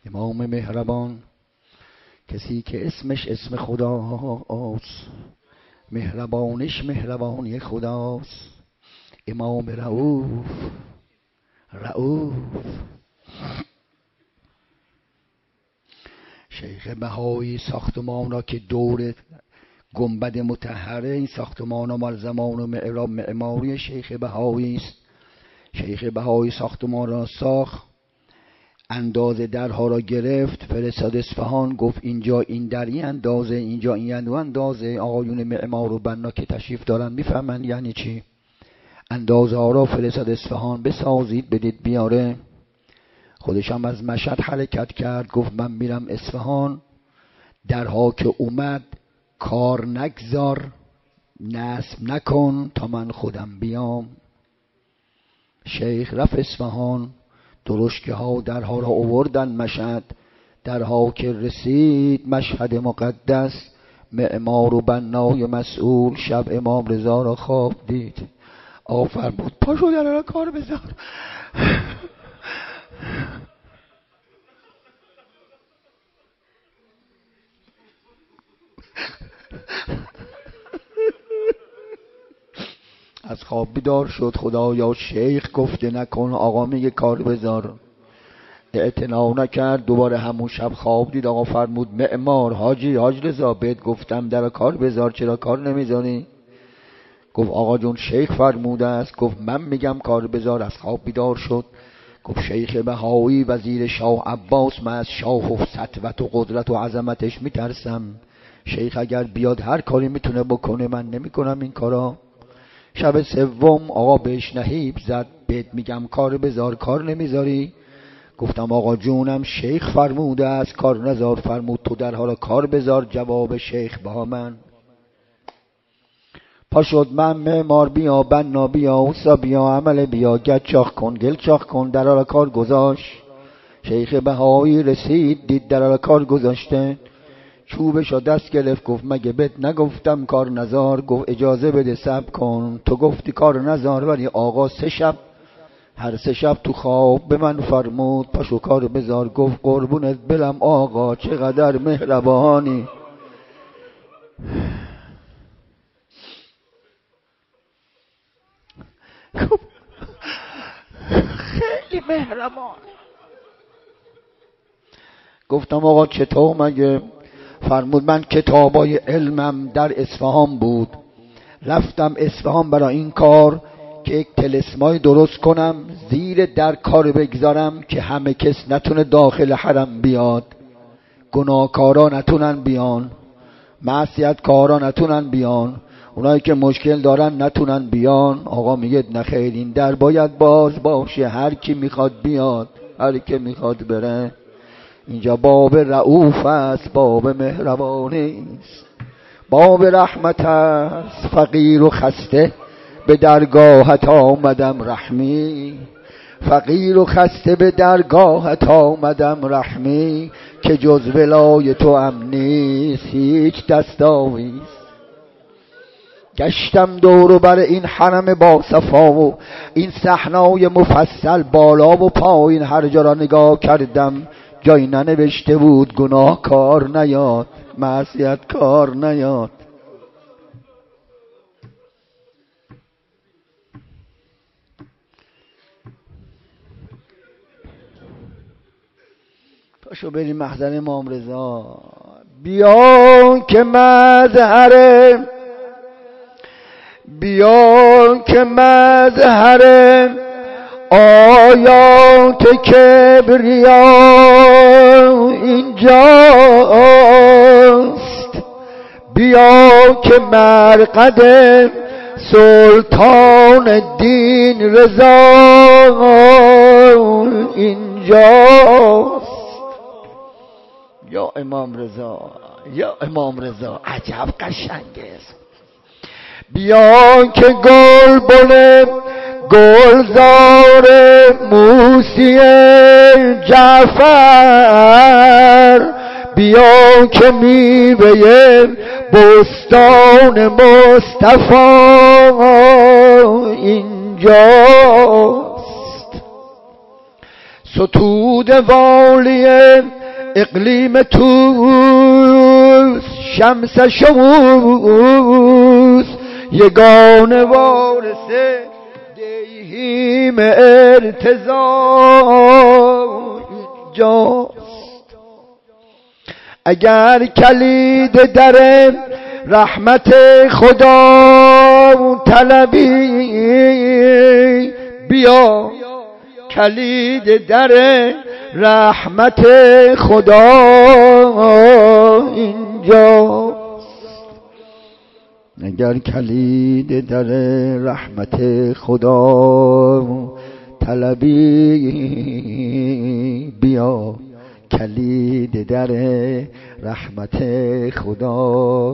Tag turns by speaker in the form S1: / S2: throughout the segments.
S1: امام مهربان، کسی که اسمش اسم خداست، مهربانش مهربانی خداست. امام رؤوف. شیخ بهایی ساختمانا که دور گنبد مطهره، این ساختمانا مال زمان و معماری شیخ بهایی است. شیخ بهایی ساختمان را ساخت، اندازه درها را گرفت، فرستاد اصفهان، گفت اینجا این در این اندازه، اینجا این اندازه. آقایون معمار و بنا که تشریف دارن میفهمن یعنی چی. اندازه ها را فرستاد اصفهان، بسازید بدید بیاره. خودش هم از مشهد حرکت کرد، گفت من میرم اصفهان، درها که اومد کار نگذار، نصب نکن تا من خودم بیام. شیخ رفت اصفهان، درشکه ها درها را آوردن مشهد. درها که رسید مشهد مقدس، معمار و بنای مسئول شب امام رضا را خواب دید. آفر بود پاشو در را کار بذار. از خواب بیدار شد، خدایا شیخ گفته نکن، آقا میگه کار بذار. اعتنا نکرد، دوباره همون شب خواب دید. آقا فرمود معمار حاج رضا بهت گفتم در کار بذار، چرا کار نمیذاری؟ گفت آقا جون شیخ فرموده است. گفت من میگم کار بذار. از خواب بیدار شد، گفت شیخ بهایی وزیر شاه عباس، من از شاه و سطوت و قدرت و عظمتش میترسم. شیخ اگر بیاد هر کاری میتونه بکنه، من نمیکنم این کارا. شب سوم آقا بهش نهیب زد، بهت میگم کار بذار، کار نمیذاری. گفتم آقا جونم شیخ فرموده است کار نذار. فرمود تو در حال کار بذار. جواب شیخ با من پا شد، من معمار بیا، بنا بیا، اوسا بیا، عمل بیا، گچ چاخ کن، گل چاخ کن. در حال کار گذاشت. شیخ بهایی رسید، دید در حال کار گذاشته، چوبش را دست گرفت، گفت مگه بهت نگفتم کار نذار؟ گفت اجازه بده صبر کن، تو گفتی کار نذار، ولی آقا هر سه شب تو خواب به من فرمود پاشو کار بذار. گفت قربونت برم آقا چقدر مهربانی. خیلی مهربان. گفتم آقا چطور مگه؟ فرمود من کتابای علمم در اصفهان بود، رفتم اصفهان برای این کار که یک طلسمای درست کنم، زیر در کار بگذارم که همه کس نتونه داخل حرم بیاد، گناهکارا نتونن بیان، معصیتکارا نتونن بیان، اونایی که مشکل دارن نتونن بیان. آقا میگه نخیر، این در باید باز باشه، هر کی میخواد بیاد، هر کی میخواد بره. اینجا باب رؤوف است، باب مهربانی است، باب رحمت است. فقیر و خسته به درگاهت آمدم رحمی، فقیر و خسته به درگاهت آمدم رحمی، که جز ولای تو ام نیست هیچ دستاویز. گشتم دور و بر این حرم با صفا و این صحنای مفصل، بالا و پایین هر جا را نگاه کردم، جایی ننوشته بود گناه کار نیاد، معصیت کار نیاد. پاشو بریم محضر امام رضا. بیا که مظهر آیات کبریا اینجاست، بیا که مرقد سلطان الدین رضا اینجاست. یا امام رضا، یا امام رضا، عجب قشنگه. بیا که گلزار موسی جعفر، بیا که میوه بستان مصطفی اینجاست. ستود والی اقلیم توس شمس شموس یگان وارث دیهیم ارتضا جاست. اگر کلید در رحمت خدا طلبی بیا، کلید در رحمت خدا اینجاست. اگر کلید در رحمت خدا طلبی بیا، کلید در رحمت خدا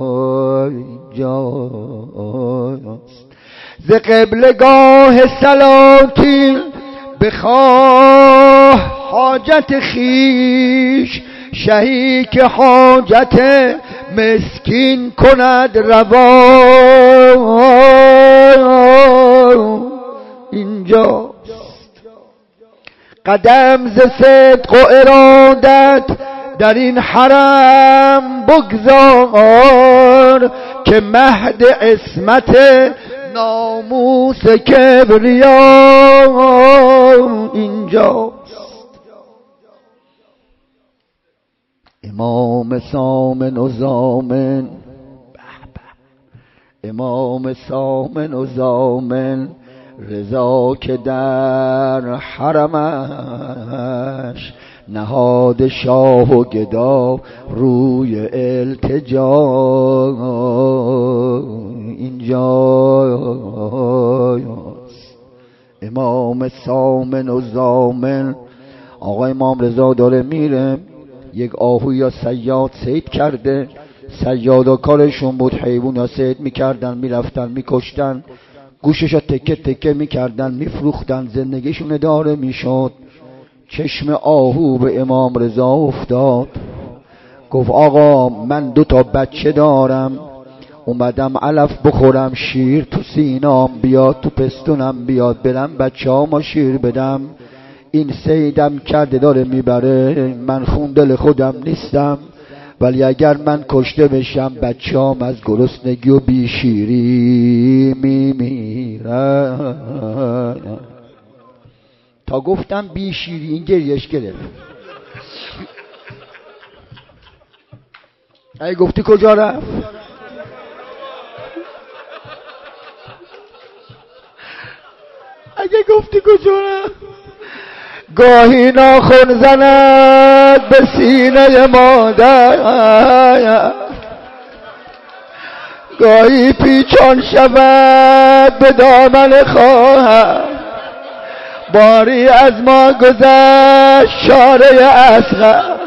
S1: اینجاست. ز قبلگاه سلاطین بخواه حاجت خیش، شهی که حاجت مسکین کند روا اینجاست. قدم ز صدق و ارادت در این حرم بگذار، که مهد عصمت ناموس کبریا اینجاست. امام سامن و زامن، امام سامن و زامن رضا که در حرمش نهاد شاه و گدا روی التجا اینجاست. امام سامن و زامن. آقا امام رضا داره میره، یک آهو یا صیاد صید کرده. صیادا کارشون بود حیوونا صید میکردن، میرفتن میکشتن، گوششو تکه تکه میکردن، میفروختن، زندگیشون اداره میشد. چشم آهو به امام رضا افتاد، گفت آقا من 2 بچه دارم، اومدم علف بخورم، شیر تو سینام بیاد، تو پستونم بیاد، برم بچه ها ما شیر بدم. این صیدم کرده داره میبره، من خون دل خودم نیستم، ولی اگر من کشته بشم بچه‌ام از گرسنگی و بیشیری میمیرن. تا گفتم بیشیری این گریش گرفت. ای گفتی کجا رفت؟ اگه گفتی کجا رفت؟ گاهی ناخن زند به سینه مادر، گاهی پیچان شود به دامن خواهر، باری از ما گذشت شاره اصغر.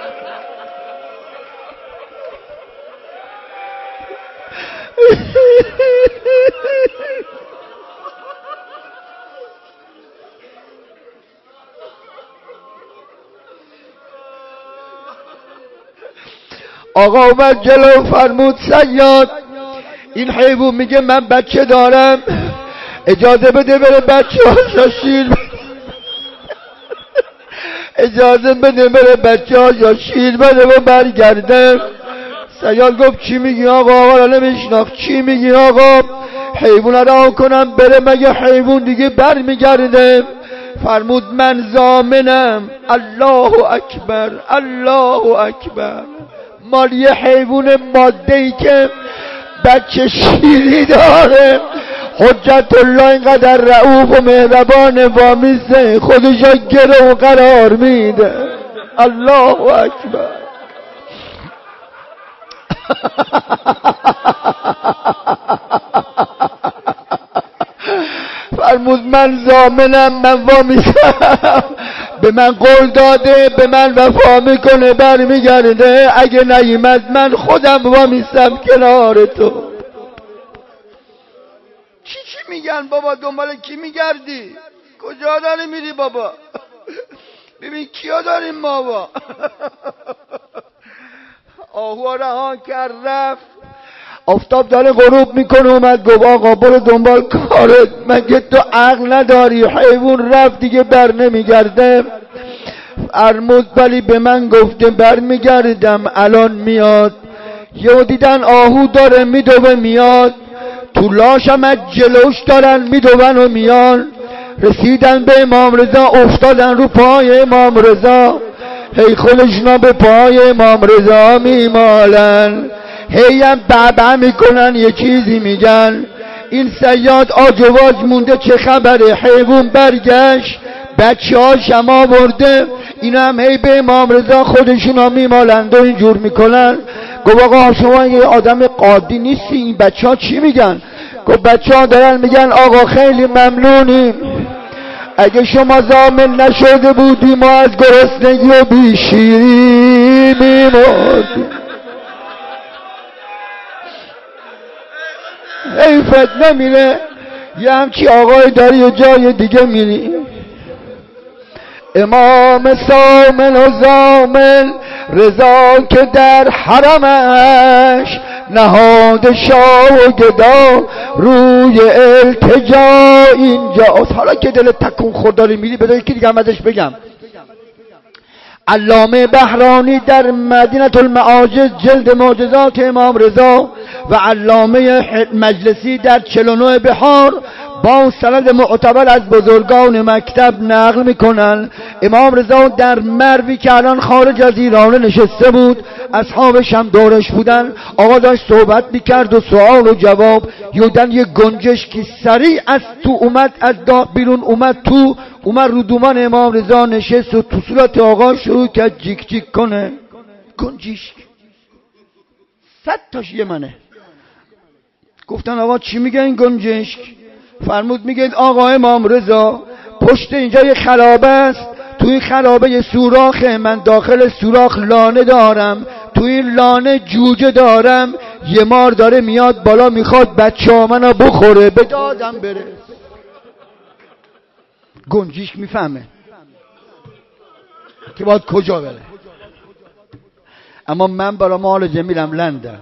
S1: آقا اومد جلو فرمود صیاد این حیوان میگه من بچه دارم، اجازه بده بره بچه هاشا شیر اجازه بده بره بچه هاشا شیر بده و برگرده. صیاد گفت چی میگی آقا؟ آقا نمیشناخت. چی میگی آقا؟ حیوان رها کنم بره مگه حیوان دیگه برمیگرده؟ فرمود من ضامنم. الله اکبر الله اکبر. مال یه حیوان ماده‌ای که بچه شیری داره، حجت الله اینقدر رؤوف و مهربان وامیسته خودشو گرو قرار میده. الله اکبر. فرمود من ضامنم، من وامیستم، به من قول داده به من وفا میکنه برمیگرده، اگه نیامد من خودم وامیستم کنار تو. چی میگن بابا؟ دنبال کی میگردی؟ کجا داری میری بابا؟ ببین کیا داریم بابا. آهو رها کرد رفت. آفتاب داره غروب میکنه، اومد گفت آقا برو دنبال کارت، مگه تو عقل نداری؟ حیوان رفت دیگه بر نمیگرده. فرمود ولی به من گفته بر میگردم، الان میاد. یهو دیدن آهو داره میدوه میاد، تو لاشم از جلوش دارن میدوون و میان. رسیدن به امام رضا، افتادن رو پای امام رضا، هی خودشونا به پای امام رضا میمالن، هی هم بعبع میکنن یه چیزی میگن. این صیاد آجواج مونده چه خبره؟ حیوان برگشت، بچه ها شما برده، اینا هم هی به امام رضا خودشونا میمالند و اینجور میکنن. گفت آقا شما یه آدم قاضی نیستی، این بچه ها چی میگن؟ گفت بچه ها دارن میگن آقا خیلی ممنونیم، اگه شما ضامن نشده بودی ما از گرسنگی و بیشیری میمردیم. حیفت نمیره یه همچی آقای داری و جای دیگه میری. امام سامن و زامن رضا که در حرمش، نهاد شاه و گدا روی التجا اینجاست. حالا که دل تکون خورداری میری بذار یکی دیگه هم ازش بگم. علامه بهرانی در مدینه المعاجز جلد معجزات امام رضا و علامه مجلسی در 49 بحار با سند معتبر از بزرگان مکتب نقل میکنن امام رضا در مروی که الان خارج از ایران نشسته بود، اصحابش هم دورش بودن، آقا داشت صحبت میکرد و سوال و جواب. یودن یه گنجش که سریع از تو اومد، از بیرون اومد تو، اومد رو دومان امام رضا نشست و تو صورت آقا شروع کرد جیک جیک کنه. گنجیش 100 تاش یه منه. گفتن آقا چی میگه این گنجش؟ فرمود میگه آقا امام رضا پشت اینجا یه خرابه است، تو این خرابه یه سوراخه، من داخل سوراخ لانه دارم، تو این لانه جوجه دارم، یه مار داره میاد بالا میخواد بچه ها منو بخوره، به دادم بره. گنجیش میفهمه که باید کجا بره، اما من برای معالجه میرم لندن.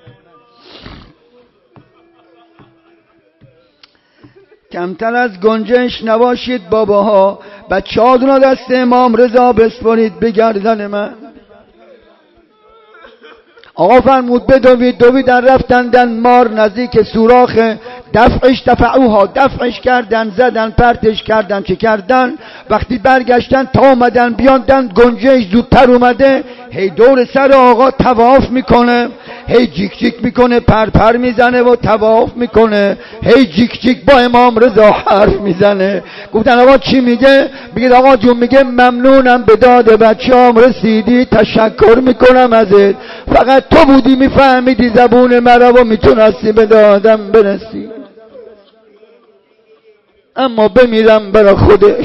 S1: کمتر از گنجش نباشید باباها، بچه ها دونه دست امام رضا بسپارید به گردن من. آقا فرمود بدوید، دویدن رفتندن مار نزدیک سوراخ، دفعش کردن، زدن پرتش کردن، چه کردن؟ وقتی برگشتن تا اومدن بیاندن گنجش زودتر اومده، هی دور سر آقا طواف میکنه، هی جیک جیک میکنه، پر میزنه و طواف میکنه، هی جیک جیک با امام رضا حرف میزنه. گفتن آقا چی میگه؟ میگه آقا جون میگه ممنونم به داد بچه‌ام رسیدی، تشکر میکنم ازت، فقط تو بودی میفهمیدی زبون مرا و میتونستی به دادم برسی، اما بمیرم برای خودش.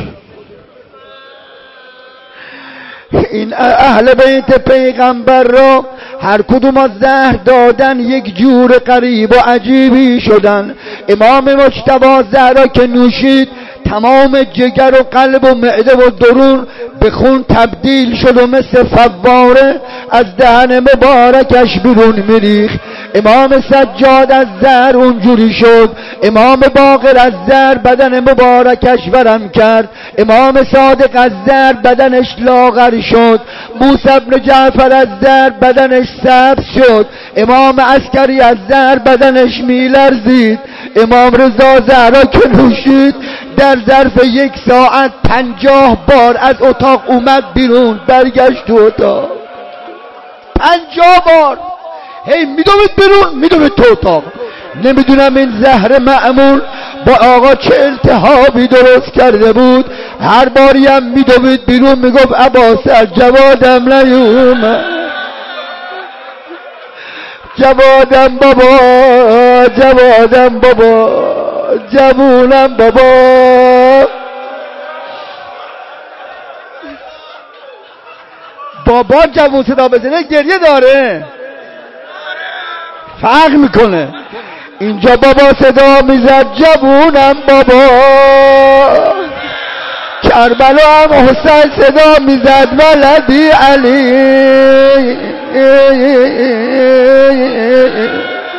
S1: این اهل بیت پیغمبر را هر کدوم از زهر دادن یک جور غریب و عجیبی شدن. امام مجتبی زهرا که نوشید تمام جگر و قلب و معده و درون به خون تبدیل شد و مثل فواره از دهن مبارکش بیرون میریخت. امام سجاد از زهر اونجوری شد، امام باقر از زهر بدن مبارکش ورم کرد، امام صادق از زهر بدنش لاغر شد، موسی بن جعفر از زهر بدنش سبز شد، امام عسکری از زهر بدنش میلرزید. امام رضا زهرا که نوشید در ظرف 1 ساعت 50 بار از اتاق اومد بیرون، برگشت تو اتاق 50 بار، هی میدوید بیرون میدوید تو اتاق. نمیدونم این زهر مأمون با آقا چه التهابی درست کرده بود، هر باری هم میدوید بیرون میگفت عباس جوادم نیومد، جوادم بابا، جوادم بابا، جوونم بابا. بابا جوون صدا بزنه گریه داره، فرق میکنه. اینجا بابا صدا میزد جوونم بابا، کربلا هم حسین صدا میزد ولدی علی.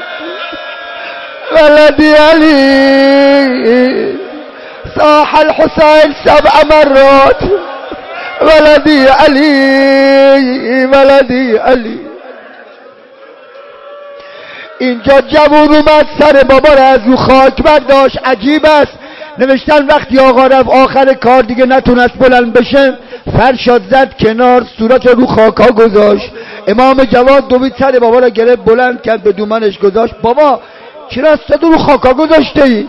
S1: ولدي علي صاح الحسين 7 مرات ولدي علي ولدی علی. اینجا جوون اومد سر بابا را از رو خاک برداشت. عجیب است نوشتن وقتی آقا رفت آخر کار دیگه نتونست بلند بشه، فرشاد زد کنار، صورت رو خاکا گذاشت. امام جواد دوید سر بابا را گرفت بلند کرد به دومنش گذاشت. بابا چرا صد رو خاکا گذاشته ای؟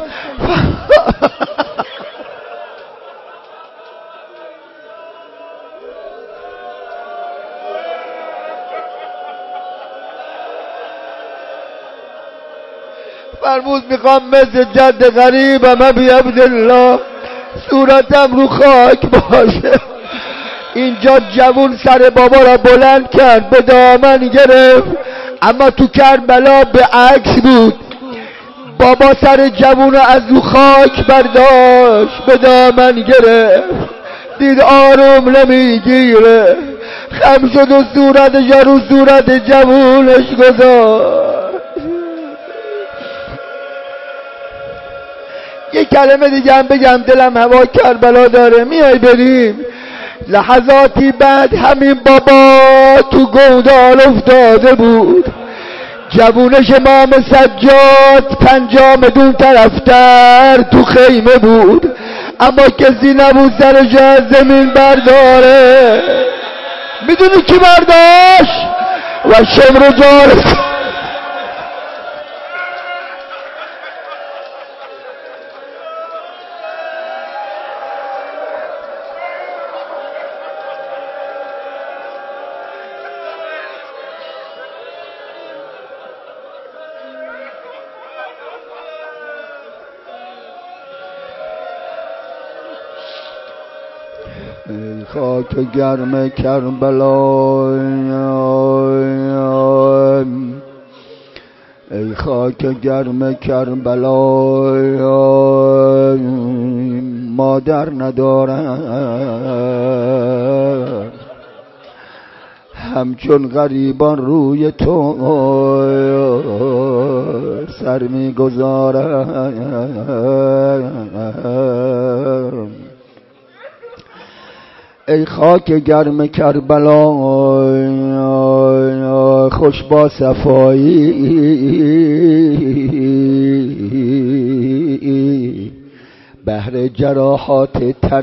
S1: فرمود میخوام مثل جد غریبم ابی عبدالله صورتم رو خاک باشه. اینجا جوون سر بابا را بلند کرد به دامن گرفت، اما تو کربلا به عکس بود. بابا سر جوون از رو خاک برداشت به دامن گرفت، دید آروم نمیگیره، خم شد و صورتش رو صورت جوونش گذاشت. یک کلمه دیگه هم بگم، دلم هوا کربلا داره، میای بریم؟ لحظاتی بعد همین بابا تو گودال افتاده بود. جوونش امام سجاد 50 دون طرفتر تو خیمه بود، اما کسی نبود سرش از زمین برداره. میدونی کی برداشت؟ و شمر جارس. ای خاک گرم کربلا، ای خاک گرم کربلا، مادر ندارم همچون غریبان روی تو سر میگذارم. ای خاک گرم کربلا، خوش با صفایی بهر جراحات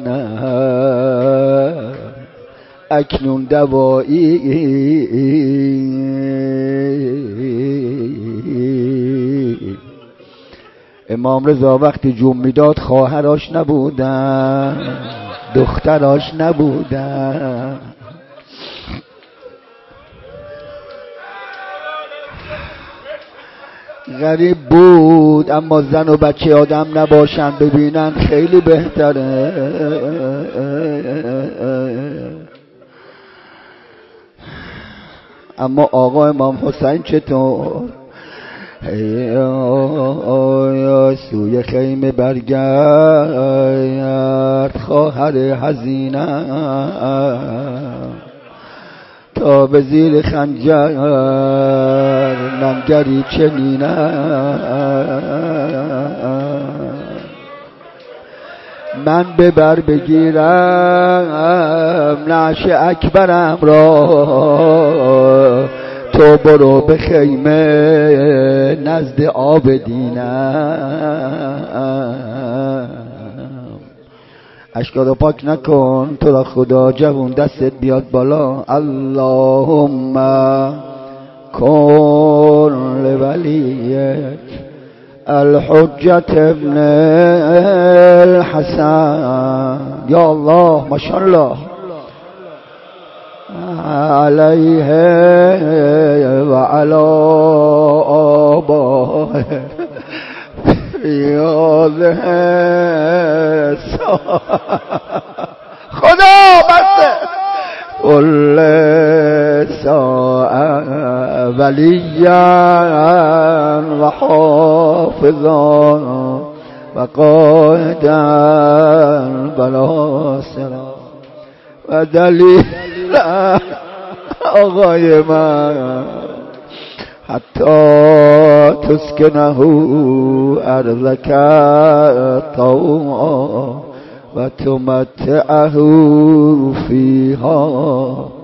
S1: تنم اکنون دوایی. امام رضا وقتی جون میداد خواهرش نبودن، دختراش نبودن. غریب بود، اما زن و بچه آدم نباشن ببینن خیلی بهتره. اما آقا امام حسین چطور؟ سوی خیمه برگرد خواهر حزینم، تا به زیر خنجر ننگری چنینم. من ببر بگیرم نعش اکبرم را، تو برو به خیمه نزد آبدینم. اشکا رو پاک نکن تو را خدا، جوون دستت بیاد بالا. اللهم کن لولیک الحجت ابن الحسن، یا الله ماشاءالله علیه و علی آبائه یاده خدا بسته کل ساعه ولیا و حافظا و قائدا بلا سرا و دلیل آقای من حتی تسکنه ارضک طوعا و تمتعه فیها